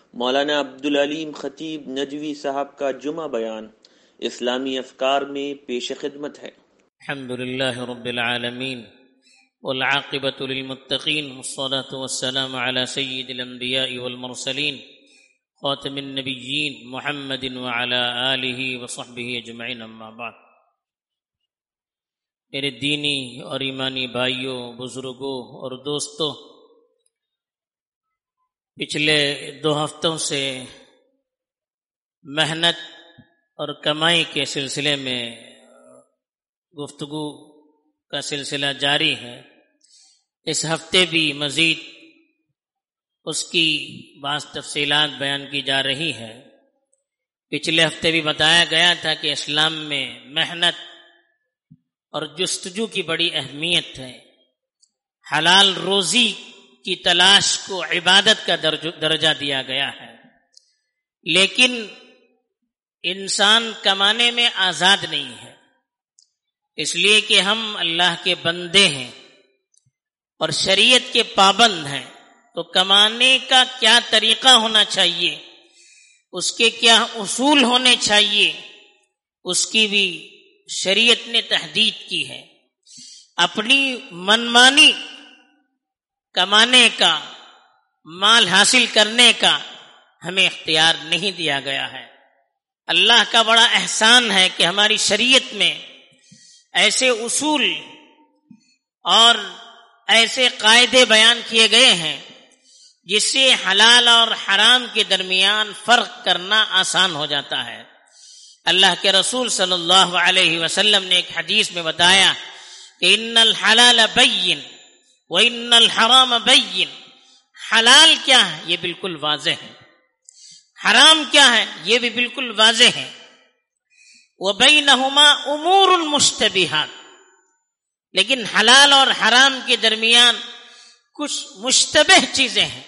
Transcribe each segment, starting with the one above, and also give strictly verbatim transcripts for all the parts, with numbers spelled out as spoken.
مولانا عبدالعلیم خطیب ندوی صاحب کا جمعہ بیان اسلامی افکار میں پیش خدمت ہے۔ الحمدللہ رب العالمین والعاقبۃ للمتقین والصلاة والسلام علی سید الانبیاء والمرسلین خاتم النبیین محمد وعلی آلہ وصحبہ اجمعین، اما بعد۔ میرے دینی اور ایمانی بھائیوں، بزرگوں اور دوستوں، پچھلے دو ہفتوں سے محنت اور کمائی کے سلسلے میں گفتگو کا سلسلہ جاری ہے۔ اس ہفتے بھی مزید اس کی بعض تفصیلات بیان کی جا رہی ہے۔ پچھلے ہفتے بھی بتایا گیا تھا کہ اسلام میں محنت اور جستجو کی بڑی اہمیت ہے۔ حلال روزی کی تلاش کو عبادت کا درجہ دیا گیا ہے، لیکن انسان کمانے میں آزاد نہیں ہے، اس لیے کہ ہم اللہ کے بندے ہیں اور شریعت کے پابند ہیں۔ تو کمانے کا کیا طریقہ ہونا چاہیے، اس کے کیا اصول ہونے چاہیے، اس کی بھی شریعت نے تحدید کی ہے۔ اپنی منمانی کمانے کا، مال حاصل کرنے کا ہمیں اختیار نہیں دیا گیا ہے۔ اللہ کا بڑا احسان ہے کہ ہماری شریعت میں ایسے اصول اور ایسے قاعدے بیان کیے گئے ہیں جس سے حلال اور حرام کے درمیان فرق کرنا آسان ہو جاتا ہے۔ اللہ کے رسول صلی اللہ علیہ وسلم نے ایک حدیث میں بتایا کہ ان الحلال بین وان الحرام بین۔ حلال کیا ہے یہ بالکل واضح ہے، حرام کیا ہے یہ بھی بالکل واضح ہے۔ وبینہما امور مشتبہات، لیکن حلال اور حرام کے درمیان کچھ مشتبہ چیزیں ہیں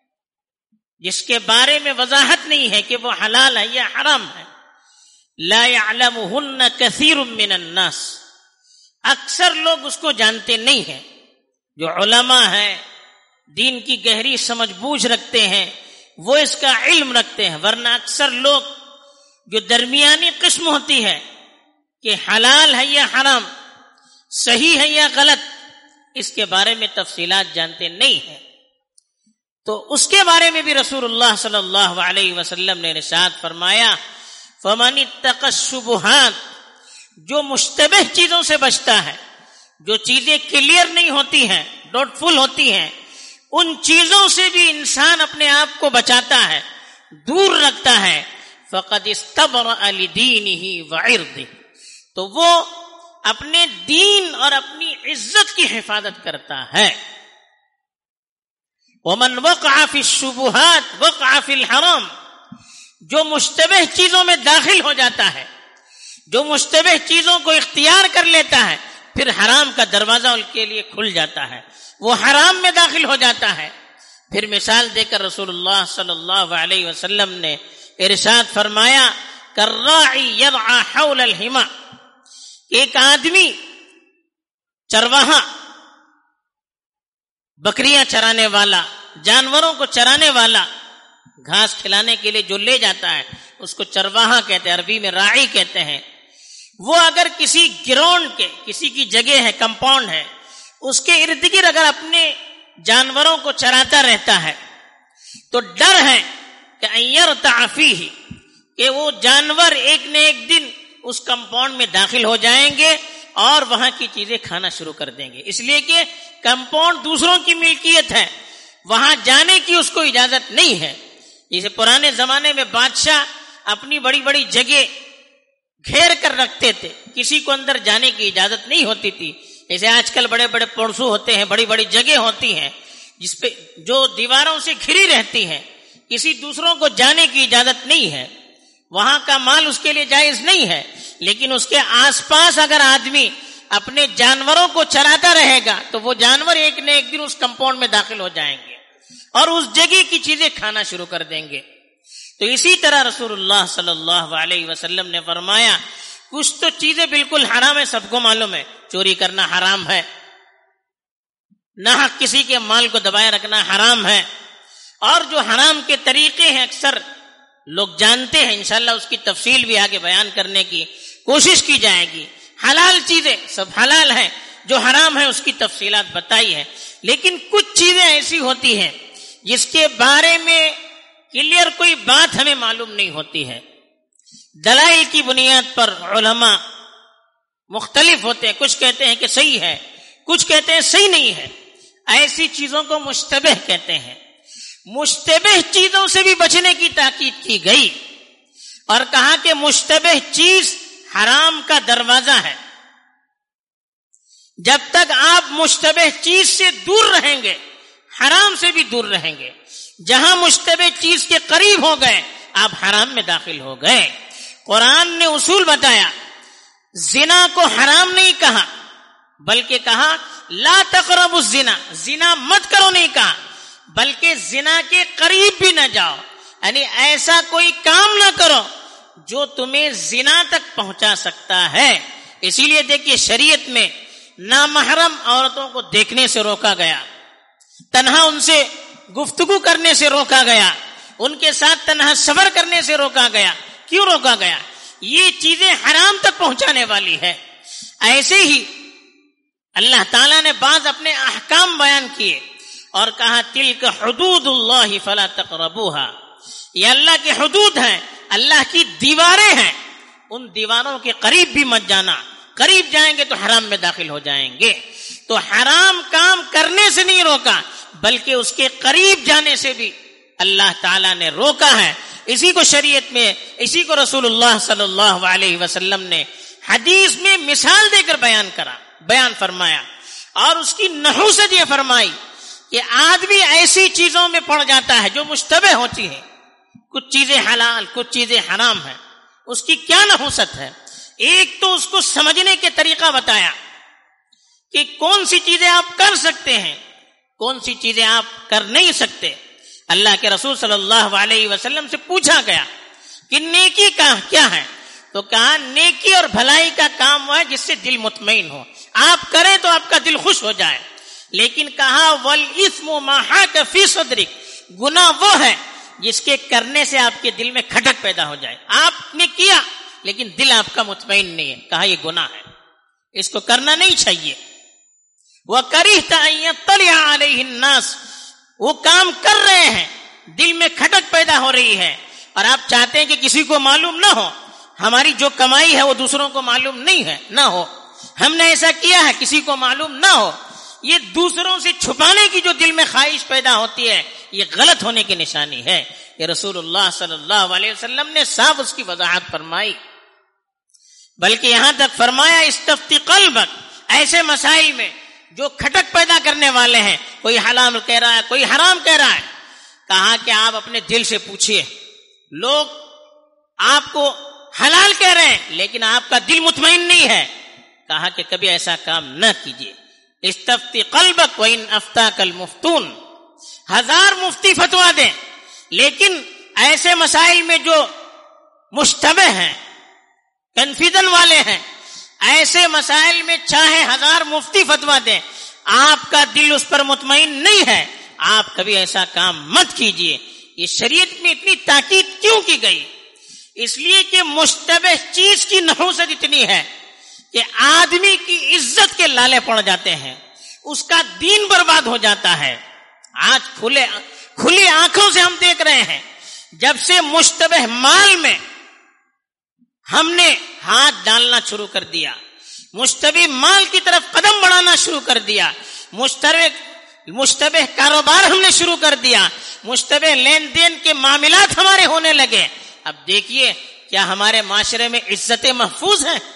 جس کے بارے میں وضاحت نہیں ہے کہ وہ حلال ہے یا حرام ہے۔ لا يعلمهن كثير من الناس، اکثر لوگ اس کو جانتے نہیں ہیں۔ جو علماء ہیں، دین کی گہری سمجھ بوجھ رکھتے ہیں، وہ اس کا علم رکھتے ہیں، ورنہ اکثر لوگ جو درمیانی قسم ہوتی ہے کہ حلال ہے یا حرام، صحیح ہے یا غلط، اس کے بارے میں تفصیلات جانتے نہیں ہیں۔ تو اس کے بارے میں بھی رسول اللہ صلی اللہ علیہ وسلم نے ارشاد فرمایا فَمَنِ اتَّقَى الشُّبُهَاتِ، جو مشتبہ چیزوں سے بچتا ہے، جو چیزیں کلیئر نہیں ہوتی ہیں، ڈاؤٹ فل ہوتی ہیں، ان چیزوں سے بھی انسان اپنے آپ کو بچاتا ہے، دور رکھتا ہے، فَقَدْ اسْتَبْرَأَ لِدِينِهِ وَعِرْضِهِ، تو وہ اپنے دین اور اپنی عزت کی حفاظت کرتا ہے۔ وَمَنْ وَقَعَ فِي الشُّبُهَاتِ وَقَعَ فِي الْحَرَامِ، جو مشتبہ چیزوں میں داخل ہو جاتا ہے، جو مشتبہ چیزوں کو اختیار کر لیتا ہے، پھر حرام کا دروازہ ان کے لیے کھل جاتا ہے، وہ حرام میں داخل ہو جاتا ہے۔ پھر مثال دے کر رسول اللہ صلی اللہ علیہ وسلم نے ارشاد فرمایا کالراعی یرعی حول الحما، ایک آدمی چرواہا، بکریاں چرانے والا، جانوروں کو چرانے والا، گھاس کھلانے کے لیے جو لے جاتا ہے اس کو چرواہا کہتے ہیں، عربی میں راعی کہتے ہیں۔ وہ اگر کسی گراؤنڈ کے، کسی کی جگہ ہے، کمپاؤنڈ ہے، اس کے ارد گرد اگر اپنے جانوروں کو چراتا رہتا ہے تو ڈر ہے کہ ان یرتع فیہ، کہ وہ جانور ایک نہ ایک دن اس کمپاؤنڈ میں داخل ہو جائیں گے اور وہاں کی چیزیں کھانا شروع کر دیں گے، اس لیے کہ کمپاؤنڈ دوسروں کی ملکیت ہے، وہاں جانے کی اس کو اجازت نہیں ہے۔ جیسے پرانے زمانے میں بادشاہ اپنی بڑی بڑی جگہ گھیر کر رکھتے تھے، کسی کو اندر جانے کی اجازت نہیں ہوتی تھی۔ جیسے آج کل بڑے بڑے پڑسو ہوتے ہیں، بڑی بڑی جگہ ہوتی ہیں جس پہ جو دیواروں سے گھری رہتی ہیں، کسی دوسروں کو جانے کی اجازت نہیں ہے، وہاں کا مال اس کے لیے جائز نہیں ہے۔ لیکن اس کے آس پاس اگر آدمی اپنے جانوروں کو چراتا رہے گا تو وہ جانور ایک نہ ایک دن اس کمپاؤنڈ میں داخل ہو جائیں گے اور اس جگہ کی چیزیں کھانا شروع کر دیں گے۔ تو اسی طرح رسول اللہ صلی اللہ علیہ وسلم نے فرمایا کچھ تو چیزیں بالکل حرام ہے، سب کو معلوم ہے، چوری کرنا حرام ہے، ناحق کسی کے مال کو دبائے رکھنا حرام ہے، اور جو حرام کے طریقے ہیں اکثر لوگ جانتے ہیں، انشاءاللہ اس کی تفصیل بھی آگے بیان کرنے کی کوشش کی جائے گی. حلال چیزیں سب حلال ہیں، جو حرام ہے اس کی تفصیلات بتائی ہے، لیکن کچھ چیزیں ایسی ہوتی ہیں جس کے بارے میں کلیئر کوئی بات ہمیں معلوم نہیں ہوتی ہے. دلائل کی بنیاد پر علماء مختلف ہوتے ہیں، کچھ کہتے ہیں کہ صحیح ہے، کچھ کہتے ہیں صحیح نہیں ہے. ایسی چیزوں کو مشتبہ کہتے ہیں. مشتبہ چیزوں سے بھی بچنے کی تاکید کی گئی اور کہا کہ مشتبہ چیز حرام کا دروازہ ہے. جب تک آپ مشتبہ چیز سے دور رہیں گے حرام سے بھی دور رہیں گے. جہاں مشتبہ چیز کے قریب ہو گئے آپ حرام میں داخل ہو گئے. قرآن نے اصول بتایا، زنا کو حرام نہیں کہا بلکہ کہا لا تقربوا الزنا، زنا مت کرو نہیں کہا بلکہ زنا کے قریب بھی نہ جاؤ، یعنی ایسا کوئی کام نہ کرو جو تمہیں زنا تک پہنچا سکتا ہے. اسی لیے دیکھیے شریعت میں نامحرم عورتوں کو دیکھنے سے روکا گیا، تنہا ان سے گفتگو کرنے سے روکا گیا، ان کے ساتھ تنہا سفر کرنے سے روکا گیا. کیوں روکا گیا؟ یہ چیزیں حرام تک پہنچانے والی ہے. ایسے ہی اللہ تعالیٰ نے بعض اپنے احکام بیان کیے اور کہا تلک حدود اللہ فلا تقربوها، یہ اللہ کی حدود ہیں، اللہ کی دیواریں ہیں، ان دیواروں کے قریب بھی مت جانا، قریب جائیں گے تو حرام میں داخل ہو جائیں گے. تو حرام کام کرنے سے نہیں روکا بلکہ اس کے قریب جانے سے بھی اللہ تعالیٰ نے روکا ہے. اسی کو شریعت میں، اسی کو رسول اللہ صلی اللہ علیہ وسلم نے حدیث میں مثال دے کر بیان کرا، بیان فرمایا اور اس کی نحوست یہ فرمائی کہ آدمی ایسی چیزوں میں پڑ جاتا ہے جو مشتبہ ہوتی ہیں، کچھ چیزیں حلال کچھ چیزیں حرام ہیں. اس کی کیا نحوست ہے؟ ایک تو اس کو سمجھنے کے طریقہ بتایا کہ کون سی چیزیں آپ کر سکتے ہیں، کون سی چیزیں آپ کر نہیں سکتے. اللہ کے رسول صلی اللہ علیہ وسلم سے پوچھا گیا کہ نیکی کا کیا ہے، تو کہا نیکی اور بھلائی کا کام وہ ہے جس سے دل مطمئن ہو، آپ کریں تو آپ کا دل خوش ہو جائے. لیکن کہا والاسم ما حاک فی صدرک، گناہ وہ ہے جس کے کرنے سے آپ کے دل میں کھٹک پیدا ہو جائے. آپ نے کیا لیکن دل آپ کا مطمئن نہیں ہے، کہا یہ گناہ ہے، اس کو کرنا نہیں چاہیے. وَكَرِهْتَ أَن يَطَّلِعَ عَلَيْهِ النَّاسِ، وہ کام کر رہے ہیں، دل میں کھٹک پیدا ہو رہی ہے اور آپ چاہتے ہیں کہ کسی کو معلوم نہ ہو، ہماری جو کمائی ہے وہ دوسروں کو معلوم نہیں ہے، نہ ہو، ہم نے ایسا کیا ہے کسی کو معلوم نہ ہو. یہ دوسروں سے چھپانے کی جو دل میں خواہش پیدا ہوتی ہے یہ غلط ہونے کی نشانی ہے. یہ رسول اللہ صلی اللہ علیہ وسلم نے صاف اس کی وضاحت فرمائی. بلکہ یہاں تک فرمایا استفتی قلبک، ایسے مسائل میں جو کھٹک پیدا کرنے والے ہیں، کوئی حلال کہہ رہا ہے کوئی حرام کہہ رہا ہے، کہا کہ آپ اپنے دل سے پوچھئے. لوگ آپ کو حلال کہہ رہے ہیں لیکن آپ کا دل مطمئن نہیں ہے، کہا کہ کبھی ایسا کام نہ کیجیے. استفتی قلبک وان افتاک المفتون، ہزار مفتی فتوا دیں لیکن ایسے مسائل میں جو مشتبہ ہیں، کنفیوژن والے ہیں، ایسے مسائل میں چاہے ہزار مفتی فتوا دیں، آپ کا دل اس پر مطمئن نہیں ہے، آپ کبھی ایسا کام مت کیجیے. یہ شریعت میں اتنی تاکید کیوں کی گئی؟ اس لیے کہ مشتبہ چیز کی نحوست اتنی ہے کہ آدمی کی عزت کے لالے پڑ جاتے ہیں، اس کا دین برباد ہو جاتا ہے. آج کھلے کھلی آنکھوں سے ہم دیکھ رہے ہیں، جب سے مشتبہ مال میں ہم نے ہاتھ ڈالنا شروع کر دیا، مشتبہ مال کی طرف قدم بڑھانا شروع کر دیا، مشتبہ مشتبہ کاروبار ہم نے شروع کر دیا، مشتبہ لین دین کے معاملات ہمارے ہونے لگے. اب دیکھیے کیا ہمارے معاشرے میں عزتیں محفوظ ہیں؟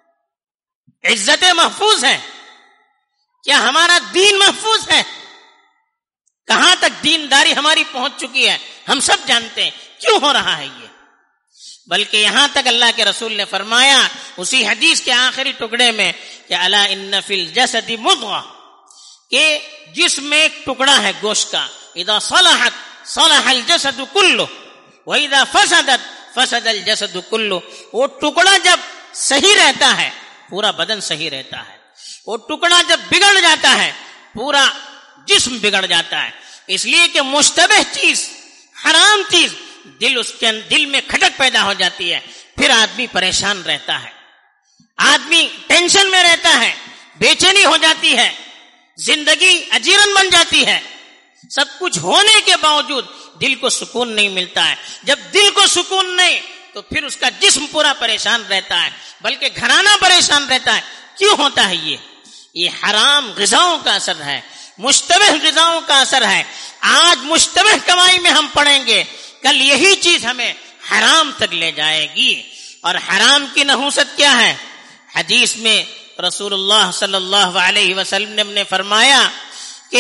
عزتیں محفوظ ہیں؟ کیا ہمارا دین محفوظ ہے؟ کہاں تک دینداری ہماری پہنچ چکی ہے ہم سب جانتے ہیں. کیوں ہو رہا ہے یہ؟ بلکہ یہاں تک اللہ کے رسول نے فرمایا اسی حدیث کے آخری ٹکڑے میں کہ الا ان فی الجسد مضغہ، کہ جسم میں ایک ٹکڑا ہے گوشت کا، اذا صلحت صلح الجسد کلہ واذا فسدت فسد الجسد کلہ. وہ ٹکڑا جب صحیح رہتا ہے پورا بدن صحیح رہتا ہے، وہ ٹکڑا جب بگڑ جاتا ہے پورا جسم بگڑ جاتا ہے. اس لیے کہ مشتبہ چیز، حرام چیز دل اس کے دل میں کھٹک پیدا ہو جاتی ہے، پھر آدمی پریشان رہتا ہے، آدمی ٹینشن میں رہتا ہے، بے چینی ہو جاتی ہے، زندگی اجیرن بن جاتی ہے۔ سب کچھ ہونے کے باوجود دل کو سکون نہیں ملتا ہے۔ جب دل کو سکون نہیں تو پھر اس کا جسم پورا پریشان رہتا ہے، بلکہ گھرانہ پریشان رہتا ہے۔ کیوں ہوتا ہے یہ یہ حرام غذاؤں کا اثر ہے، مشتبہ غذاؤں کا اثر ہے۔ آج مشتبہ کمائی میں ہم پڑیں گے، کل یہی چیز ہمیں حرام تک لے جائے گی۔ اور حرام کی نحوست کیا ہے؟ حدیث میں رسول اللہ صلی اللہ علیہ وسلم نے فرمایا کہ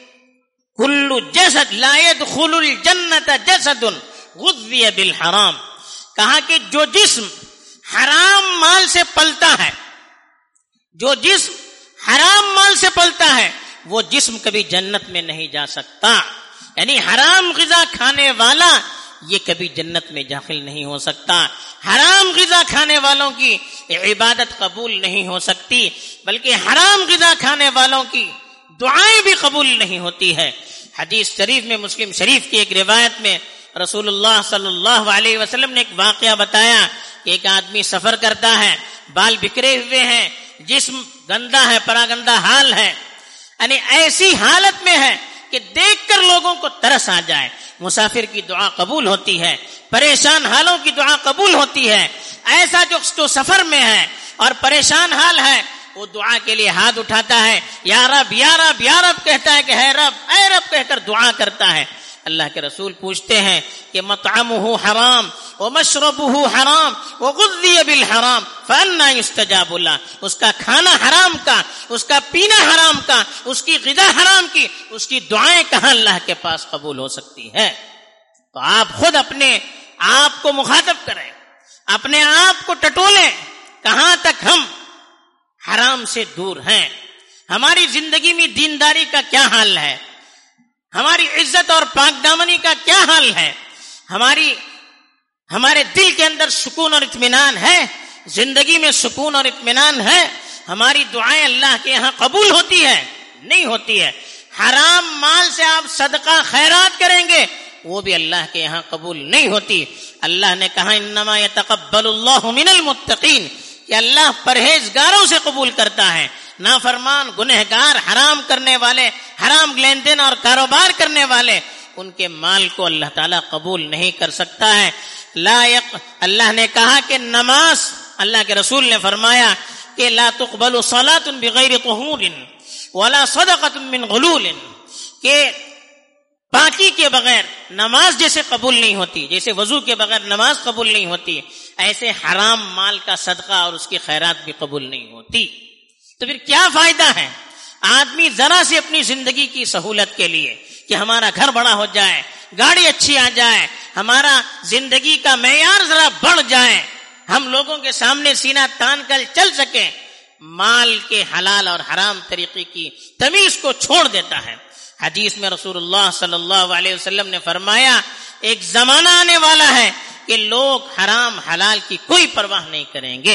کل جسد لا يدخل الجنت جسد غذی بالحرام، کہا کہ جو جسم حرام مال سے پلتا ہے، جو جسم حرام مال سے پلتا ہے، وہ جسم کبھی جنت میں نہیں جا سکتا۔ یعنی حرام غذا کھانے والا یہ کبھی جنت میں داخل نہیں ہو سکتا۔ حرام غذا کھانے والوں کی عبادت قبول نہیں ہو سکتی، بلکہ حرام غذا کھانے والوں کی دعائیں بھی قبول نہیں ہوتی ہے۔ حدیث شریف میں، مسلم شریف کی ایک روایت میں رسول اللہ صلی اللہ علیہ وسلم نے ایک واقعہ بتایا کہ ایک آدمی سفر کرتا ہے، بال بکھرے ہوئے ہیں، جسم گندا ہے، پراگندہ حال ہے، یعنی ایسی حالت میں ہے کہ دیکھ کر لوگوں کو ترس آ جائے۔ مسافر کی دعا قبول ہوتی ہے، پریشان حالوں کی دعا قبول ہوتی ہے۔ ایسا جو جو سفر میں ہے اور پریشان حال ہے، وہ دعا کے لیے ہاتھ اٹھاتا ہے، یا رب یا رب یا رب کہتا ہے کہ ہے رب اے رب کہہ کر دعا کرتا ہے۔ اللہ کے رسول پوچھتے ہیں کہ مطعمہ حرام ومشربہ حرام وغذی بالحرام فأنی یستجاب له، اس کا کھانا حرام کا، اس کا پینا حرام کا، اس کی غذا حرام کی، اس کی دعائیں کہاں اللہ کے پاس قبول ہو سکتی ہے؟ تو آپ خود اپنے آپ کو مخاطب کریں، اپنے آپ کو ٹٹولیں، کہاں تک ہم حرام سے دور ہیں؟ ہماری زندگی میں دینداری کا کیا حال ہے؟ ہماری عزت اور پاک دامنی کا کیا حال ہے؟ ہماری ہمارے دل کے اندر سکون اور اطمینان ہے؟ زندگی میں سکون اور اطمینان ہے؟ ہماری دعائیں اللہ کے یہاں قبول ہوتی ہے؟ نہیں ہوتی ہے۔ حرام مال سے آپ صدقہ خیرات کریں گے، وہ بھی اللہ کے یہاں قبول نہیں ہوتی۔ اللہ نے کہا انما یتقبل اللہ من المتقین، کہ اللہ پرہیزگاروں سے قبول کرتا ہے۔ نافرمان، گنہگار، حرام کرنے والے، حرام لین دین اور کاروبار کرنے والے، ان کے مال کو اللہ تعالیٰ قبول نہیں کر سکتا ہے۔ لا یق اللہ نے کہا کہ نماز، اللہ کے رسول نے فرمایا کہ لا تقبل صلاۃ بغیر طہور ولا صدقۃ من غلول، کہ پاکی کے بغیر نماز جیسے قبول نہیں ہوتی، جیسے وضو کے بغیر نماز قبول نہیں ہوتی، ایسے حرام مال کا صدقہ اور اس کی خیرات بھی قبول نہیں ہوتی۔ تو پھر کیا فائدہ ہے؟ آدمی ذرا سے اپنی زندگی کی سہولت کے لیے کہ ہمارا گھر بڑا ہو جائے، گاڑی اچھی آ جائے، ہمارا زندگی کا معیار ذرا بڑھ جائے، ہم لوگوں کے سامنے سینہ تان کر چل سکیں، مال کے حلال اور حرام طریقے کی تمیز کو چھوڑ دیتا ہے۔ حدیث میں رسول اللہ صلی اللہ علیہ وسلم نے فرمایا ایک زمانہ آنے والا ہے کہ لوگ حرام حلال کی کوئی پرواہ نہیں کریں گے،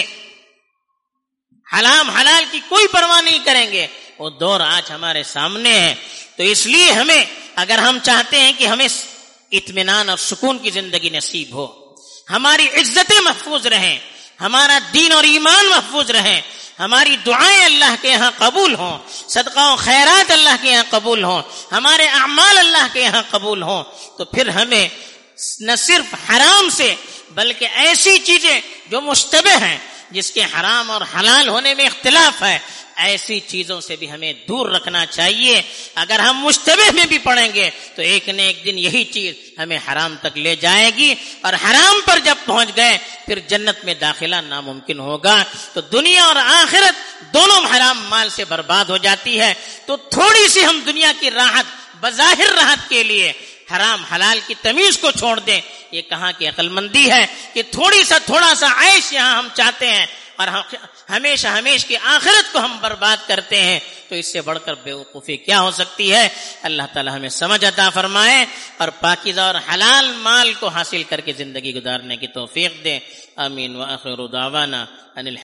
حرام حلال کی کوئی پرواہ نہیں کریں گے۔ وہ دور آج ہمارے سامنے ہے۔ تو اس لیے ہمیں، اگر ہم چاہتے ہیں کہ ہمیں اطمینان اور سکون کی زندگی نصیب ہو، ہماری عزتیں محفوظ رہیں، ہمارا دین اور ایمان محفوظ رہیں، ہماری دعائیں اللہ کے یہاں قبول ہوں، صدقہ و خیرات اللہ کے یہاں قبول ہوں، ہمارے اعمال اللہ کے یہاں قبول ہوں، تو پھر ہمیں نہ صرف حرام سے بلکہ ایسی چیزیں جو مشتبہ ہیں، جس کے حرام اور حلال ہونے میں اختلاف ہے، ایسی چیزوں سے بھی ہمیں دور رکھنا چاہیے۔ اگر ہم مشتبہ میں بھی پڑیں گے تو ایک نہ ایک دن یہی چیز ہمیں حرام تک لے جائے گی، اور حرام پر جب پہنچ گئے پھر جنت میں داخلہ ناممکن ہوگا۔ تو دنیا اور آخرت دونوں حرام مال سے برباد ہو جاتی ہے۔ تو تھوڑی سی ہم دنیا کی راحت، بظاہر راحت کے لیے حرام حلال کی تمیز کو چھوڑ دیں، یہ کہاں کی عقل مندی ہے کہ تھوڑی سا تھوڑا سا عیش یہاں ہم چاہتے ہیں اور ہمیشہ ہمیش کی آخرت کو ہم برباد کرتے ہیں۔ تو اس سے بڑھ کر بیوقوفی کیا ہو سکتی ہے؟ اللہ تعالی ہمیں سمجھ عطا فرمائے اور پاکیزہ اور حلال مال کو حاصل کر کے زندگی گزارنے کی توفیق دے۔ آمین۔ وآخر دعوانا ان